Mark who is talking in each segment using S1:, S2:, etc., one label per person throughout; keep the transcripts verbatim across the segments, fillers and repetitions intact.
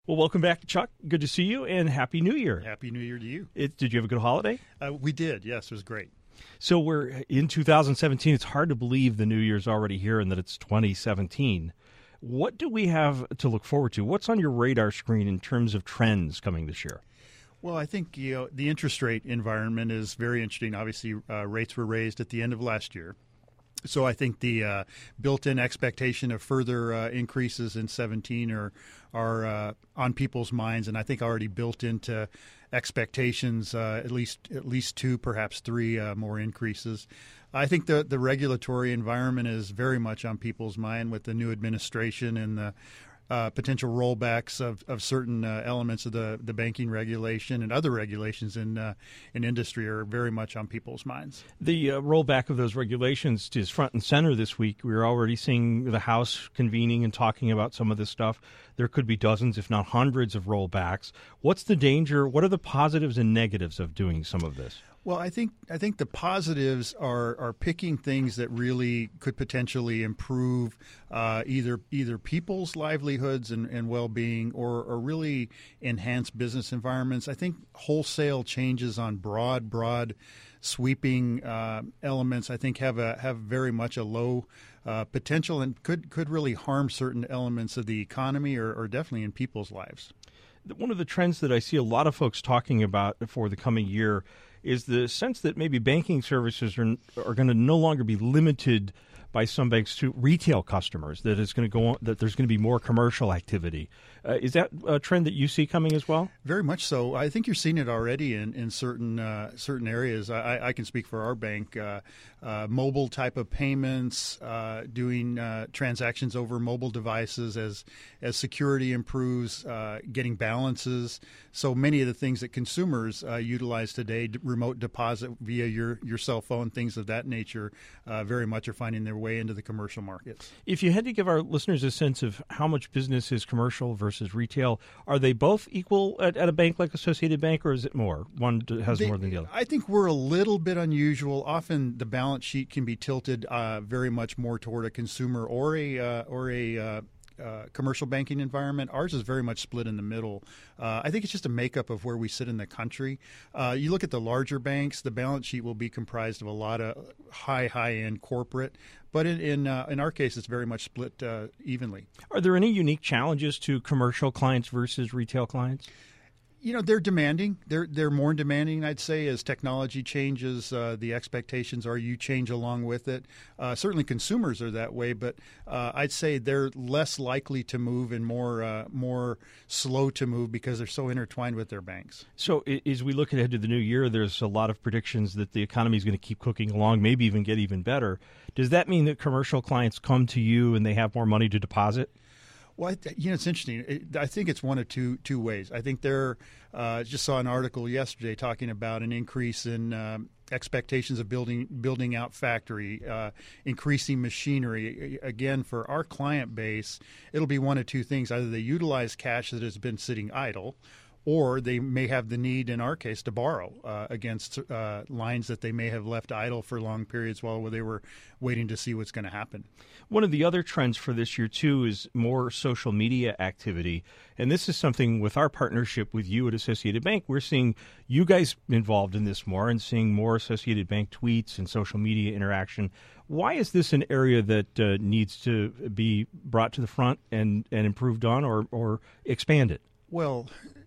S1: Well, welcome back, Chuck. Good to see you, and Happy New Year.
S2: Happy New Year to you.
S1: It, did you have a good holiday?
S2: Uh, we did, yes. It was great.
S1: So we're in two thousand seventeen. It's hard to believe the new year's already here and that it's twenty seventeen. What do we have to look forward to? What's on your radar screen in terms of trends coming this year?
S2: Well, I think you know, the interest rate environment is very interesting. Obviously, uh, rates were raised at the end of last year. So I think the uh, built-in expectation of further uh, increases in seventeen are are uh, on people's minds, and I think already built into expectations uh, at least at least two, perhaps three uh, more increases. I think the the regulatory environment is very much on people's mind with the new administration and the Uh, potential rollbacks of, of certain uh, elements of the, the banking regulation and other regulations in uh, in industry are very much on people's minds.
S1: The uh, rollback of those regulations is front and center this week. We're already seeing the House convening and talking about some of this stuff. There could be dozens, if not hundreds, of rollbacks. What's the danger? What are the positives and negatives of doing some of this?
S2: Well, I think I think the positives are are picking things that really could potentially improve uh, either either people's livelihoods and, and well-being or, or really enhance business environments. I think wholesale changes on broad, broad, sweeping uh, elements I think have a have very much a low uh, potential and could could really harm certain elements of the economy or, or definitely in people's lives.
S1: One of the trends that I see a lot of folks talking about for the coming year is the sense that maybe banking services are are going to no longer be limited by some banks to retail customers, that it's going to go on, that there's going to be more commercial activity. Uh, is that a trend that you see coming as well?
S2: Very much so. I think you're seeing it already in, in certain uh, certain areas. I, I can speak for our bank. Uh, uh, mobile type of payments, uh, doing uh, transactions over mobile devices as as security improves, uh, getting balances. So many of the things that consumers uh, utilize today, remote deposit via your, your cell phone, things of that nature, uh, very much are finding their way into the commercial markets.
S1: If you had to give our listeners a sense of how much business is commercial versus retail, are they both equal at, at a bank like Associated Bank, or is it more? One has
S2: they,
S1: more than the other?
S2: I think we're a little bit unusual. Often the balance sheet can be tilted uh, very much more toward a consumer or a uh, or a uh, Uh, commercial banking environment. Ours is very much split in the middle. Uh, I think it's just a makeup of where we sit in the country. Uh, you look at the larger banks, the balance sheet will be comprised of a lot of high, high-end corporate. But in in, uh, in our case, it's very much split uh, evenly.
S1: Are there any unique challenges to commercial clients versus retail clients?
S2: You know, they're demanding. They're they're more demanding, I'd say, as technology changes. Uh, the expectations are you change along with it. Uh, certainly consumers are that way, but uh, I'd say they're less likely to move and more uh, more slow to move because they're so intertwined with their banks.
S1: So as we look ahead to the new year, there's a lot of predictions that the economy is going to keep cooking along, maybe even get even better. Does that mean that commercial clients come to you and they have more money to deposit?
S2: Well, you know, it's interesting. It, I think it's one of two two ways. I think there, uh, just saw an article yesterday talking about an increase in um, expectations of building building out factory, uh, increasing machinery. Again, for our client base, it'll be one of two things. Either they utilize cash that has been sitting idle, or they may have the need, in our case, to borrow uh, against uh, lines that they may have left idle for long periods while they were waiting to see what's going to happen.
S1: One of the other trends for this year, too, is more social media activity. And this is something with our partnership with you at Associated Bank. We're seeing you guys involved in this more and seeing more Associated Bank tweets and social media interaction. Why is this an area that uh, needs to be brought to the front and, and improved on or, or expanded?
S2: Well,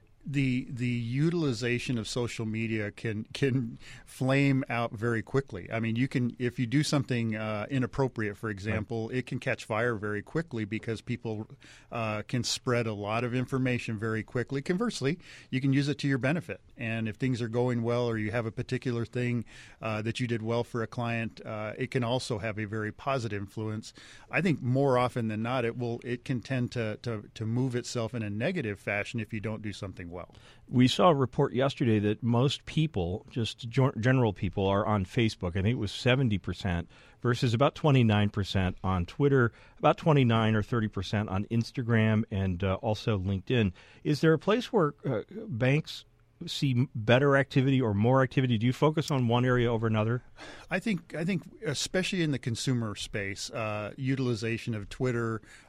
S2: the the utilization of social media can can flame out very quickly. I mean, you can if you do something uh, inappropriate, for example, right. It can catch fire very quickly because people uh, can spread a lot of information very quickly. Conversely, you can use it to your benefit. And if things are going well or you have a particular thing uh, that you did well for a client, uh, it can also have a very positive influence. I think more often than not, it will it can tend to to, to move itself in a negative fashion if you don't do something well.
S1: We saw a report yesterday that most people, just general people, are on Facebook. I think it was seventy percent versus about twenty-nine percent on Twitter, about twenty-nine or thirty percent on Instagram, and uh, also LinkedIn. Is there a place where uh, banks see better activity or more activity? Do you focus on one area over another?
S2: I think I think especially in the consumer space, uh, utilization of Twitter,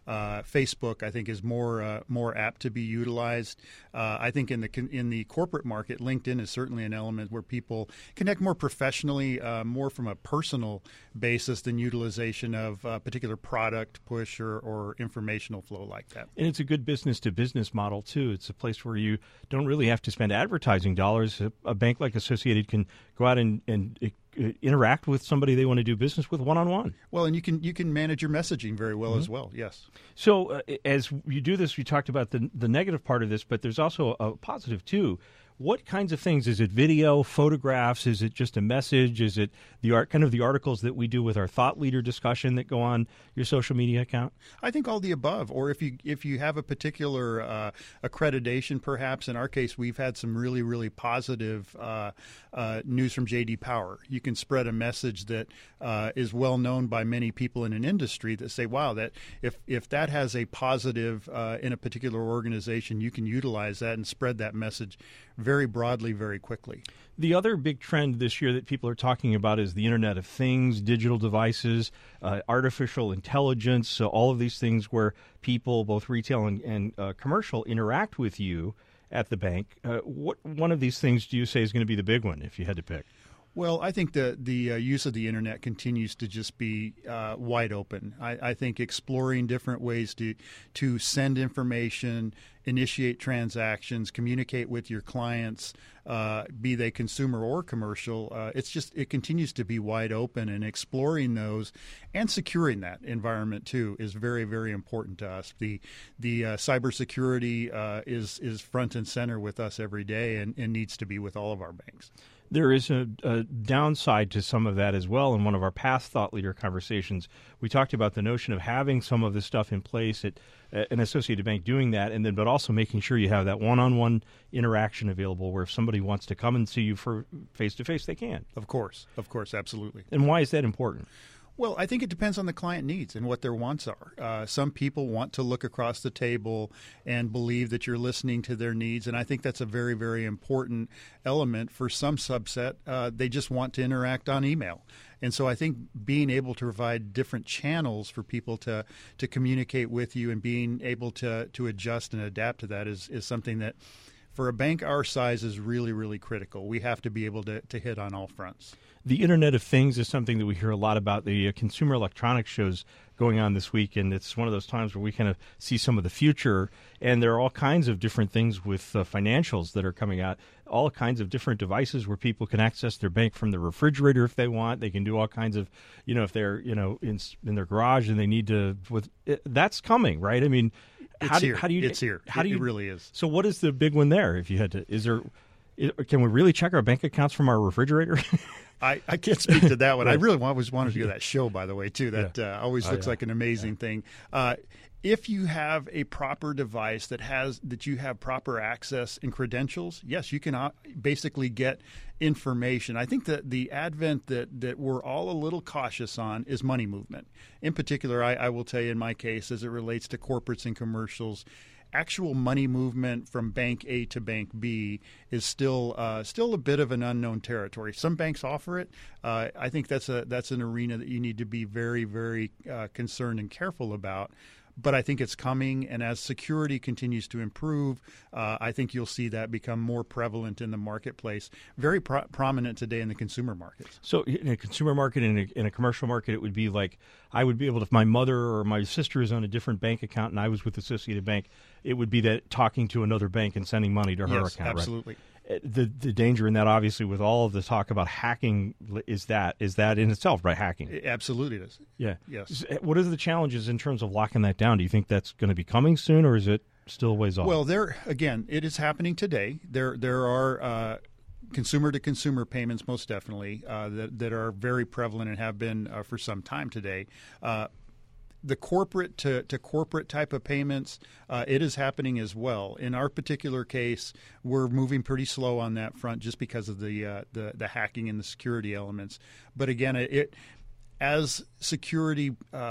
S2: Uh, Facebook, I think, is more uh, more apt to be utilized. Uh, I think in the in the corporate market, LinkedIn is certainly an element where people connect more professionally, uh, more from a personal basis than utilization of a particular product push or, or informational flow like that.
S1: And it's a good business-to-business model, too. It's a place where you don't really have to spend advertising dollars. A, a bank like Associated can go out and, and uh, interact with somebody they want to do business with one-on-one.
S2: Well, and you can you can manage your messaging very well
S1: mm-hmm.
S2: as well, yes.
S1: So uh, as you do this, we talked about the, the negative part of this, but there's also a positive, too. What kinds of things? Is it video, photographs? Is it just a message? Is it the art, kind of the articles that we do with our thought leader discussion that go on your social media account?
S2: I think all the above. Or if you if you have a particular uh, accreditation, perhaps in our case, we've had some really really positive uh, uh, news from J D Power. You can spread a message that uh, is well known by many people in an industry that say, "Wow, that if if that has a positive uh, in a particular organization, you can utilize that and spread that message very broadly, very quickly."
S1: The other big trend this year that people are talking about is the Internet of Things, digital devices, uh, artificial intelligence, so all of these things where people, both retail and, and uh, commercial, interact with you at the bank. Uh, what one of these things do you say is going to be the big one if you had to pick?
S2: Well, I think the the uh, use of the internet continues to just be uh, wide open. I, I think exploring different ways to to send information, initiate transactions, communicate with your clients, uh, be they consumer or commercial. Uh, it's just it continues to be wide open, and exploring those and securing that environment too is very very important to us. The the uh, cybersecurity uh, is is front and center with us every day, and, and needs to be with all of our banks.
S1: There is a, a downside to some of that as well. In one of our past thought leader conversations, we talked about the notion of having some of this stuff in place at uh, an Associated Bank doing that, and then but also making sure you have that one-on-one interaction available where if somebody wants to come and see you for face-to-face, they can.
S2: Of course. Of course. Absolutely.
S1: And why is that important?
S2: Well, I think it depends on the client needs and what their wants are. Uh, some people want to look across the table and believe that you're listening to their needs, and I think that's a very, very important element. For some subset, uh, they just want to interact on email. And so I think being able to provide different channels for people to, to communicate with you and being able to, to adjust and adapt to that is, is something that, for a bank our size, is really, really critical. We have to be able to, to hit on all fronts.
S1: The Internet of Things is something that we hear a lot about. The uh, Consumer Electronics Show's going on this week, and it's one of those times where we kind of see some of the future. And there are all kinds of different things with uh, financials that are coming out, all kinds of different devices where people can access their bank from the refrigerator if they want. They can do all kinds of, you know, if they're, you know, in, in their garage and they need to, with it, that's coming, right? I mean,
S2: it's
S1: how do,
S2: here.
S1: How do you,
S2: it's here.
S1: How
S2: it,
S1: do you,
S2: it really is.
S1: So what is the big one there if you had to, is there, can we really check our bank accounts from our refrigerator?
S2: I, I can't speak to that one.
S1: Right.
S2: I really always wanted to do that show, by the way, too. That yeah. uh, always looks oh, yeah. like an amazing yeah. thing. Uh, if you have a proper device that has that you have proper access and credentials, yes, you can uh, basically get information. I think that the advent that, that we're all a little cautious on is money movement. In particular, I, I will tell you in my case, as it relates to corporates and commercials, actual money movement from bank A to bank B is still uh, still a bit of an unknown territory. Some banks offer it. Uh, I think that's a that's an arena that you need to be very, very uh, concerned and careful about. But I think it's coming, and as security continues to improve, uh, I think you'll see that become more prevalent in the marketplace, very pro- prominent today in the consumer markets.
S1: So in a consumer market, in a, in a commercial market, it would be like I would be able to, if my mother or my sister is on a different bank account and I was with Associated Bank, it would be that talking to another bank and sending money to her
S2: yes,
S1: account.
S2: Absolutely.
S1: Right? The the danger in that, obviously, with all of the talk about hacking, is that is that in itself, right? Hacking.
S2: It absolutely is.
S1: Yeah.
S2: Yes.
S1: What are the challenges in terms of locking that down? Do you think that's going to be coming soon, or is it still a ways off?
S2: Well, there again, it is happening today. There there are uh, consumer-to-consumer payments, most definitely, uh, that that are very prevalent and have been uh, for some time today. Uh, The corporate to, to corporate type of payments, uh, it is happening as well. In our particular case, we're moving pretty slow on that front just because of the uh, the, the hacking and the security elements. But again, it as security uh,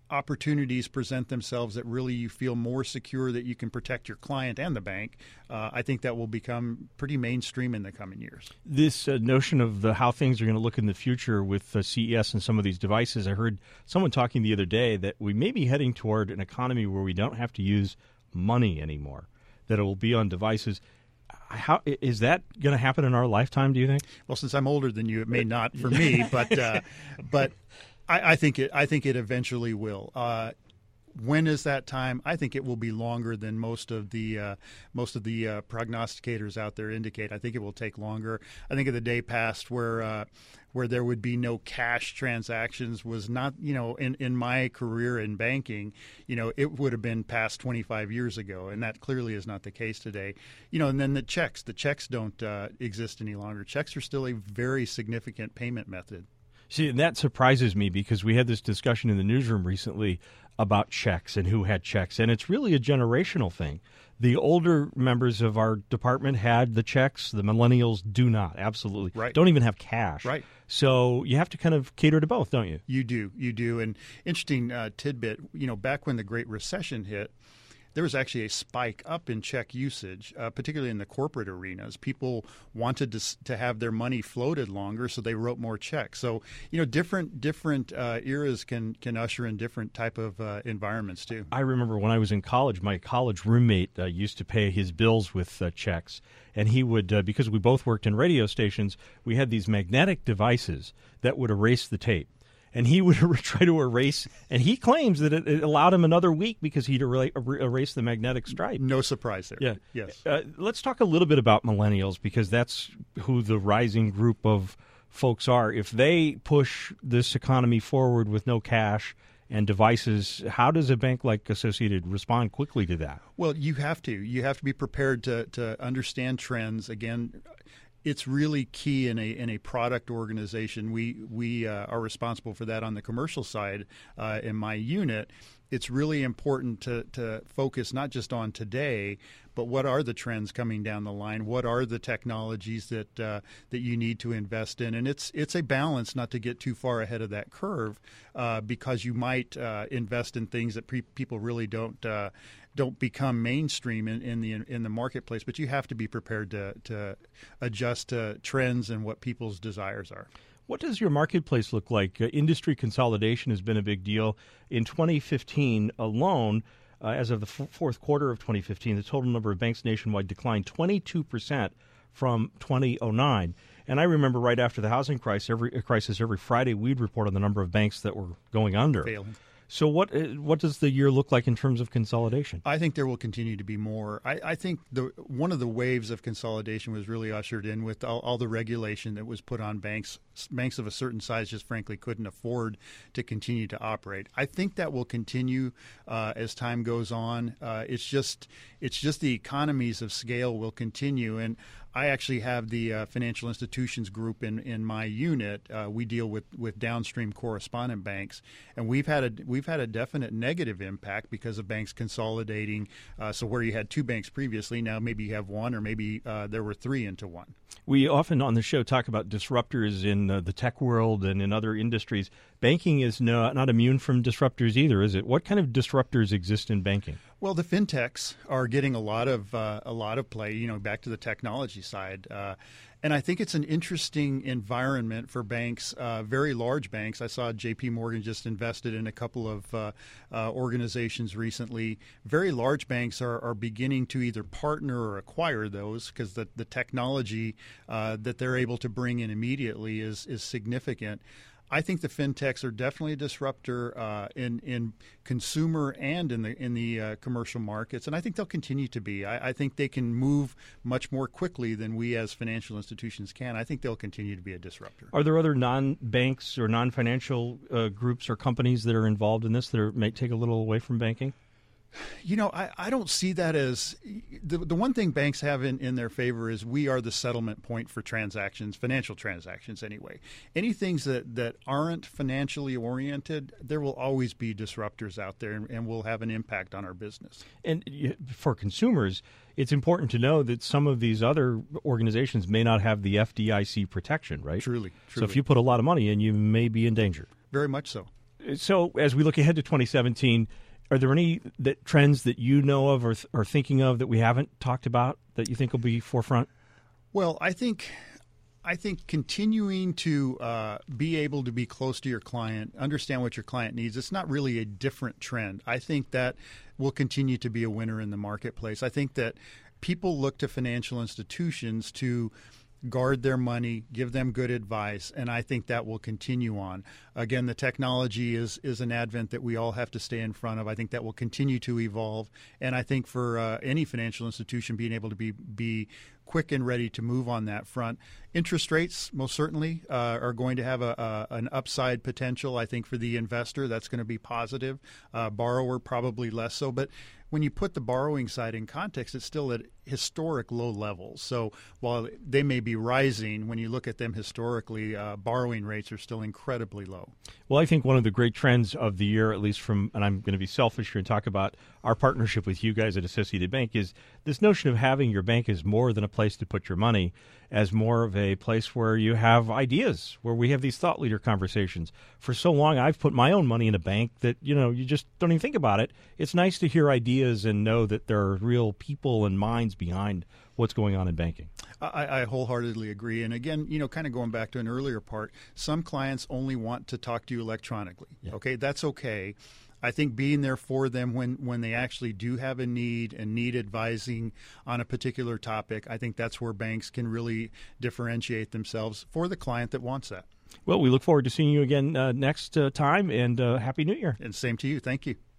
S2: opportunities present themselves that really you feel more secure that you can protect your client and the bank, uh, I think that will become pretty mainstream in the coming years.
S1: This uh, notion of the how things are going to look in the future with uh, C E S and some of these devices, I heard someone talking the other day that we may be heading toward an economy where we don't have to use money anymore, that it will be on devices. How is that going to happen in our lifetime, do you think?
S2: Well, since I'm older than you, it may not for me, but uh, but I, I think it. I think it eventually will. Uh, when is that time? I think it will be longer than most of the uh, most of the uh, prognosticators out there indicate. I think it will take longer. I think of the day past where uh, where there would be no cash transactions was not, you know, in, in my career in banking, you know, it would have been past twenty-five years ago, and that clearly is not the case today. You know, and then the checks, the checks don't uh, exist any longer. Checks are still a very significant payment method.
S1: See, and that surprises me because we had this discussion in the newsroom recently about checks and who had checks, and it's really a generational thing. The older members of our department had the checks. The millennials do not, absolutely.
S2: Right.
S1: Don't even have cash.
S2: Right.
S1: So you have to kind of cater to both, don't you?
S2: You do, you do. And interesting uh, tidbit, you know, back when the Great Recession hit, there was actually a spike up in check usage, uh, particularly in the corporate arenas. People wanted to to have their money floated longer, so they wrote more checks. So, you know, different different uh, eras can can usher in different type of uh, environments too.
S1: I remember when I was in college, my college roommate uh, used to pay his bills with uh, checks, and he would, uh, because we both worked in radio stations, we had these magnetic devices that would erase the tape. And he would try to erase, and he claims that it, it allowed him another week because he'd er- er- erase the magnetic stripe.
S2: No surprise there.
S1: Yeah.
S2: Yes.
S1: Uh, let's talk a little bit about millennials because that's who the rising group of folks are. If they push this economy forward with no cash and devices, how does a bank like Associated respond quickly to that?
S2: Well, you have to. You have to be prepared to, to understand trends. Again, it's really key in a in a product organization. We we uh, are responsible for that on the commercial side uh, in my unit. It's really important to to focus not just on today, but what are the trends coming down the line? What are the technologies that uh, that you need to invest in? And it's it's a balance not to get too far ahead of that curve uh, because you might uh, invest in things that pre- people really don't. Uh, don't become mainstream in, in the in the marketplace, but you have to be prepared to, to adjust to trends and what people's desires are.
S1: What does your marketplace look like? Uh, industry consolidation has been a big deal. In twenty fifteen alone, uh, as of the f- fourth quarter of twenty fifteen, the total number of banks nationwide declined twenty-two percent from two thousand nine. And I remember right after the housing crisis, every, crisis, every Friday we'd report on the number of banks that were going under.
S2: Failing.
S1: So what uh, what does the year look like in terms of consolidation?
S2: I think there will continue to be more. I, I think the one of the waves of consolidation was really ushered in with all, all the regulation that was put on banks. Banks of a certain size just frankly couldn't afford to continue to operate. I think that will continue uh, as time goes on. Uh, it's just it's just the economies of scale will continue. And I actually have the uh, financial institutions group in, in my unit. Uh, we deal with, with downstream correspondent banks, and we've had a we've had a definite negative impact because of banks consolidating. Uh, so where you had two banks previously, now maybe you have one, or maybe uh, there were three into one.
S1: We often on the show talk about disruptors in uh, the tech world and in other industries. Banking is no, not immune from disruptors either, is it? What kind of disruptors exist in banking?
S2: Well, the fintechs are getting a lot of uh, a lot of play. You know, back to the technology side, uh, and I think it's an interesting environment for banks, uh, very large banks. I saw J P Morgan just invested in a couple of uh, uh, organizations recently. Very large banks are, are beginning to either partner or acquire those because the the technology uh, that they're able to bring in immediately is is significant. I think the fintechs are definitely a disruptor uh, in in consumer and in the in the uh, commercial markets, and I think they'll continue to be. I, I think they can move much more quickly than we as financial institutions can. I think they'll continue to be a disruptor.
S1: Are there other non-banks or non-financial uh, groups or companies that are involved in this that are, may take a little away from banking?
S2: You know, I, I don't see that as the the one thing banks have in, in their favor is we are the settlement point for transactions, financial transactions anyway. Any things that, that aren't financially oriented, there will always be disruptors out there and, and will have an impact on our business.
S1: And for consumers, it's important to know that some of these other organizations may not have the F D I C protection, right?
S2: Truly, truly.
S1: So if you put a lot of money in, you may be in danger.
S2: Very much so.
S1: So as we look ahead to twenty seventeen, are there any that trends that you know of or th- are thinking of that we haven't talked about that you think will be forefront?
S2: Well, I think I think continuing to uh, be able to be close to your client, understand what your client needs, it's not really a different trend. I think that will continue to be a winner in the marketplace. I think that people look to financial institutions to guard their money, give them good advice, and I think that will continue on. Again, the technology is is an advent that we all have to stay in front of. I think that will continue to evolve, and I think for uh, any financial institution being able to be be quick and ready to move on that front. Interest rates, most certainly, uh, are going to have a, a an upside potential. I think for the investor, that's going to be positive. Uh, borrower, probably less so, but when you put the borrowing side in context, it's still at historic low levels. So while they may be rising, when you look at them historically, uh, borrowing rates are still incredibly low.
S1: Well, I think one of the great trends of the year, at least from, and I'm going to be selfish here and talk about our partnership with you guys at Associated Bank, is this notion of having your bank as more than a place to put your money, as more of a place where you have ideas, where we have these thought leader conversations. For so long, I've put my own money in a bank that, you know, you just don't even think about it. It's nice to hear ideas and know that there are real people and minds behind what's going on in banking.
S2: I, I wholeheartedly agree. And again, you know, kind of going back to an earlier part, some clients only want to talk to you electronically. Yeah. Okay, that's okay. I think being there for them when, when they actually do have a need and need advising on a particular topic, I think that's where banks can really differentiate themselves for the client that wants that.
S1: Well, we look forward to seeing you again uh, next uh, time, and uh, Happy New Year.
S2: And same to you. Thank you.